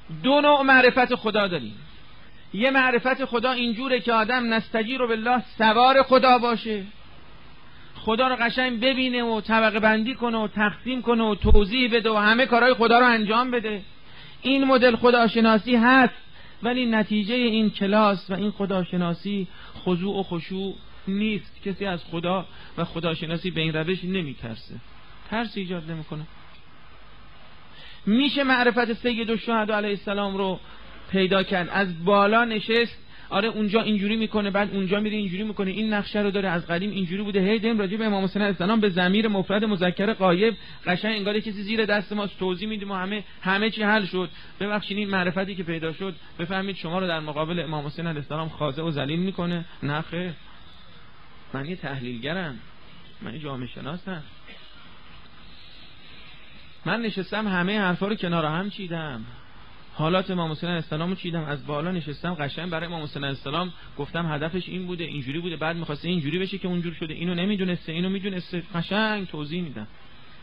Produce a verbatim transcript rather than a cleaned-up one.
دو نوع معرفت خدا داریم. یه معرفت خدا اینجوره که آدم نستجیر بالله سوار خدا باشه، خدا رو قشنگ ببینه و طبقه بندی کنه و تقسیم کنه و توضیح بده و همه کارهای خدا رو انجام بده. این مدل خداشناسی هست، ولی نتیجه این کلاس و این خداشناسی خضوع و خشوع نیست. کسی از خدا و خداشناسی به این روش نمیترسه، ترس ایجاد نمیکنه. میشه معرفت سید الشهدا علیه السلام رو پیدا کرد، از بالا نشست، آره اونجا اینجوری میکنه، بعد اونجا میره اینجوری میکنه، این نقشه رو داره، از قدیم اینجوری بوده. هی دیم راجع به امام حسین علیه السلام به ضمیر مفرد مذکر غایب قشنگ انگار کسی زیر دست ماست توضیح میدیم و همه همه چی حل شد. ببخشید این معرفتی که پیدا شد بفهمید شما رو در مقابل امام حسین علیه السلام خاضع و ذلیل میکنه؟ نه خیر، من یه تحلیلگرم، من یه جامعه شناسم. من نشستم همه حرفا رو کنار هم چیدم، حالات امام حسین علیه السلام رو چیدم، از بالا نشستم قشنگ برای امام حسین علیه السلام گفتم هدفش این بوده، اینجوری بوده، بعد می‌خواسته اینجوری بشه که اونجوری شده، اینو نمیدونسته، اینو میدونسته، قشنگ توضیح میدم.